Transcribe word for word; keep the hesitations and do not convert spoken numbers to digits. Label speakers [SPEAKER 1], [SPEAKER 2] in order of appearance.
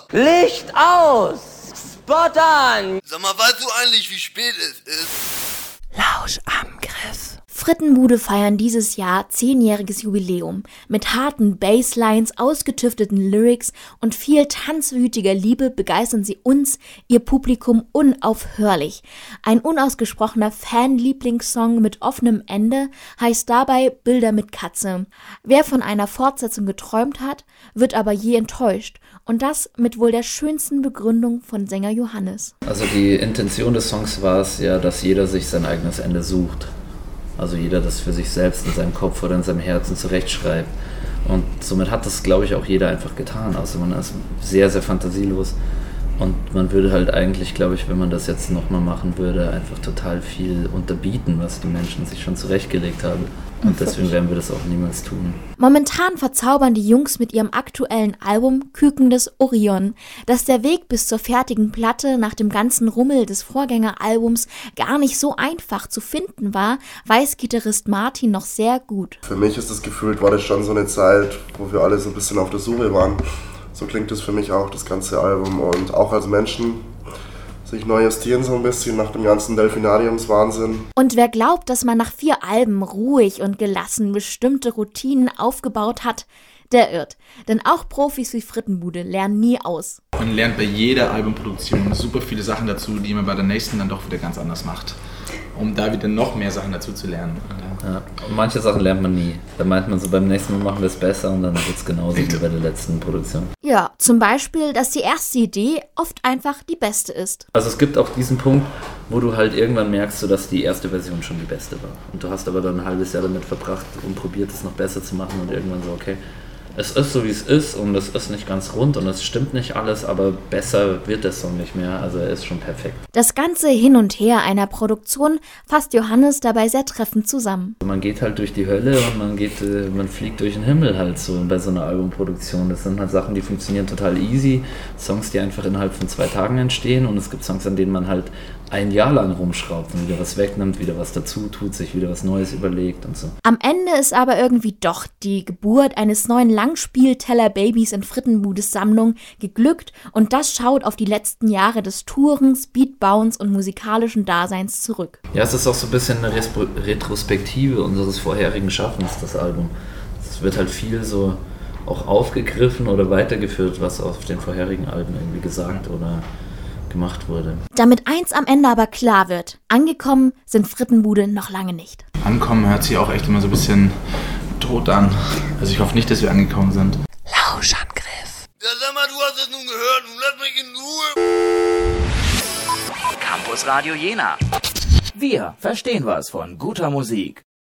[SPEAKER 1] Licht aus! Spot an!
[SPEAKER 2] Sag mal, weißt du eigentlich, wie spät es ist?
[SPEAKER 3] Lauschangriff. Frittenbude feiern dieses Jahr zehnjähriges Jubiläum. Mit harten Basslines, ausgetüfteten Lyrics und viel tanzwütiger Liebe begeistern sie uns, ihr Publikum, unaufhörlich. Ein unausgesprochener Fan-Lieblingssong mit offenem Ende heißt dabei Bilder mit Katze. Wer von einer Fortsetzung geträumt hat, wird aber je enttäuscht. Und das mit wohl der schönsten Begründung von Sänger Johannes.
[SPEAKER 4] Also die Intention des Songs war es ja, dass jeder sich sein eigenes Ende sucht. Also jeder das für sich selbst in seinem Kopf oder in seinem Herzen zurechtschreibt. Und somit hat das, glaube ich, auch jeder einfach getan. Also man ist sehr, sehr fantasielos. Und man würde halt eigentlich, glaube ich, wenn man das jetzt nochmal machen würde, einfach total viel unterbieten, was die Menschen sich schon zurechtgelegt haben. Und deswegen werden wir das auch niemals tun.
[SPEAKER 3] Momentan verzaubern die Jungs mit ihrem aktuellen Album Küken des Orion. Dass der Weg bis zur fertigen Platte nach dem ganzen Rummel des Vorgängeralbums gar nicht so einfach zu finden war, weiß Gitarrist Martin noch sehr gut.
[SPEAKER 5] Für mich ist das gefühlt, war das schon so eine Zeit, wo wir alle so ein bisschen auf der Suche waren. So klingt es für mich auch, das ganze Album. Und auch als Menschen sich neu justieren so ein bisschen nach dem ganzen Delfinariumswahnsinn.
[SPEAKER 3] Und wer glaubt, dass man nach vier Alben ruhig und gelassen bestimmte Routinen aufgebaut hat, der irrt. Denn auch Profis wie Frittenbude lernen nie aus.
[SPEAKER 6] Man lernt bei jeder Albumproduktion super viele Sachen dazu, die man bei der nächsten dann doch wieder ganz anders macht. Um da wieder noch mehr Sachen dazu zu lernen.
[SPEAKER 4] Ja, und manche Sachen lernt man nie. Da meint man so, beim nächsten Mal machen wir es besser und dann wird es genauso wie bei der letzten Produktion.
[SPEAKER 3] Ja, zum Beispiel, dass die erste Idee oft einfach die beste ist.
[SPEAKER 4] Also es gibt auch diesen Punkt, wo du halt irgendwann merkst, so, dass die erste Version schon die beste war. Und du hast aber dann ein halbes Jahr damit verbracht und probiert es noch besser zu machen und irgendwann so, okay, es ist so wie es ist und es ist nicht ganz rund und es stimmt nicht alles, aber besser wird der Song nicht mehr, also er ist schon perfekt.
[SPEAKER 3] Das ganze Hin und Her einer Produktion fasst Johannes dabei sehr treffend zusammen.
[SPEAKER 4] Man geht halt durch die Hölle und man geht, man fliegt durch den Himmel halt so bei so einer Albumproduktion. Das sind halt Sachen, die funktionieren total easy, Songs, die einfach innerhalb von zwei Tagen entstehen und es gibt Songs, an denen man halt ein Jahr lang rumschraubt und wieder was wegnimmt, wieder was dazu tut, sich wieder was Neues überlegt und so.
[SPEAKER 3] Am Ende ist aber irgendwie doch die Geburt eines neuen Langspiel-Teller-Babys in Frittenbudes Sammlung geglückt und das schaut auf die letzten Jahre des Tourens, Beatbauens und musikalischen Daseins zurück.
[SPEAKER 4] Ja, es ist auch so ein bisschen eine Respro- Retrospektive unseres vorherigen Schaffens, das Album. Es wird halt viel so auch aufgegriffen oder weitergeführt, was auf den vorherigen Alben irgendwie gesagt oder gemacht wurde.
[SPEAKER 3] Damit eins am Ende aber klar wird, angekommen sind Frittenbude noch lange nicht.
[SPEAKER 6] Ankommen hört sich auch echt immer so ein bisschen tot an. Also ich hoffe nicht, dass wir angekommen sind.
[SPEAKER 3] Lauschangriff.
[SPEAKER 2] Ja, sag mal, du hast es nun gehört und lass mich in Ruhe.
[SPEAKER 1] Campus Radio Jena. Wir verstehen was von guter Musik.